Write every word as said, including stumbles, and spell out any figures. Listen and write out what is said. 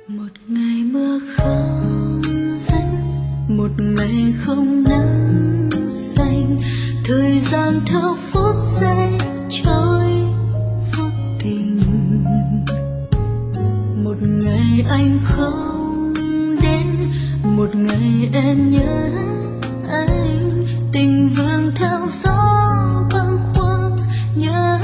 Một ngày mưa không dứt, một ngày không nắng xanh, thời gian theo phút giây trôi vô tình. Một ngày anh không đến, một ngày em nhớ anh, tình vương theo gió bâng khuâng nhớ